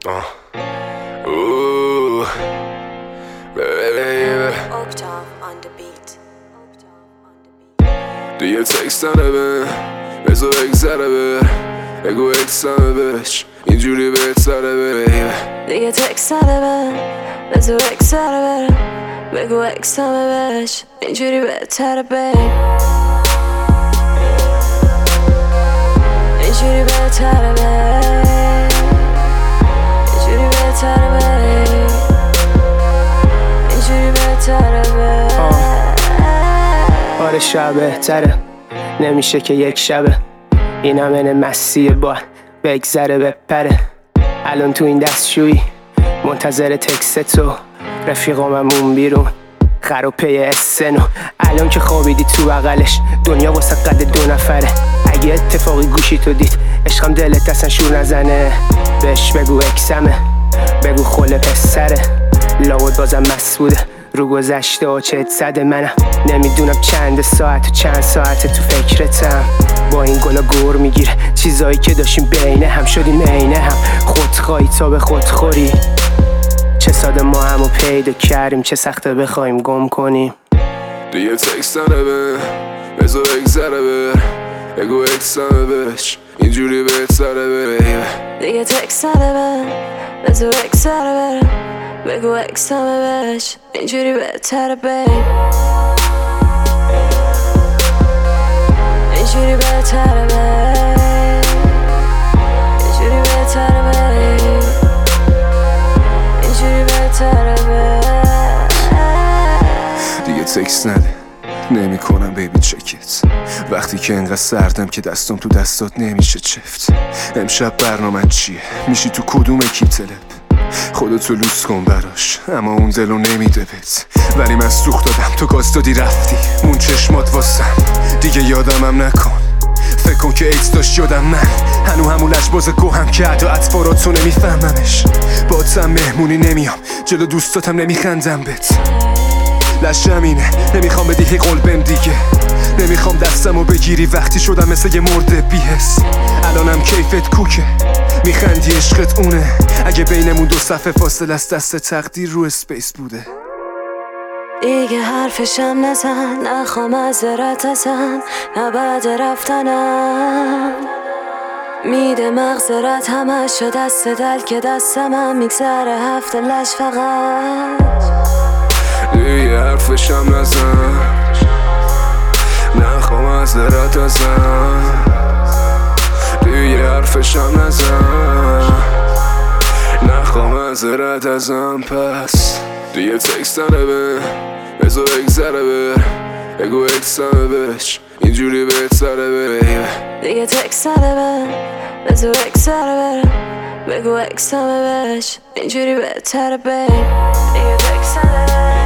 Ooh, baby. Octave on the beat. دیگه تکست نده بذار بگذره بگو اکسمه بهش اینجوری بهتره بیبی. دیگه تکست نده بذار بگذره بگو اکسمه بهش اینجوری بهتره بیبی. اینجوری بهتره بیبی. اینجوری بهتره بیبی. اینجوری بهتره بیبی. آره شب بهتره نمیشه که یک شبه این همه مسیه با بگذره بپره. الان تو این دستشویی منتظر تکست تو رفیقاممون بیرون خروپه اسنو. الان که خوابیدی تو بغلش دنیا واسه قد 2 نفره. اگه اتفاقی گوشی تو دید عشقم دلت اصلا شور نزنه بهش بگو اکسمه بگو خله پسره. لابد بازم مست بوده رو گذشته و چت زده. منم نمیدونم چند ساعت و چند ساعت تو فکرتم. با این گلا گور میگیره چیزایی که داشتیم بینه هم شدیم عینه هم. خودخواهی تا به خودخوری چه ساده ما همو پیدا کردیم چه سخته بخوایم گم کنیم. دیگه تکست نده بذار بگذره بگو اکسمه بهش اینجوری بهتره بیبی. دیگه تکست نده بذار بگذره بگو اکسمه بهش اینجوری بهتره بیبی. اینجوری بهتره بیبی. اینجوری بهتره بیبی. اینجوری بهتره بیبی. دیگه تکست نده نمی کنم بیبی چکت وقتی که انقدر سردم که دستم تو دستات نمیشه چفت. امشب برنامه چیه میشی تو کدوم اکیپ تلپ خودتو لوس کن براش اما اون دلو نمیده بهت. ولی من سوخت دادم تو گاز دادی رفتی مون چشمات واسم دیگه یادمم نکن. فکر کن که ایتس داشت یادم من هنو همون لجباز گوهم که عدا اطفاراتو نمیفهممش. باتم مهمونی نمیام جلو دوستاتم نمیخندم بهت. لشم اینه نمیخوام بدی قلبم دیگه نمیخوام دستمو بگیری وقتی شدم مثل یه مرده بی‌حس. الانم کیفت کوکه میخندی عشقت اونه. اگه بینمون 2 صفحه فاصله است دست تقدیر رو اسپیس بوده. دیگه حرفشم نزن نخوام معذرت ازن نه بعد رفتنم میده مغزرت همش شد دست دل که دستمم میگذره 7 لش فقط. دیگه حرفشم نزن نخوام معذرت ازن دیگه حرفشم نزن نخوام معذرت ازم. پس دیگه تکست نده بذار بگذره بگو اکسمه بهش اینجوری بهتره بیبی. دیگه تکست نده بذار بگذره بگو اکسمه بهش اینجوری بهتره بیبی. دیگه تکست نده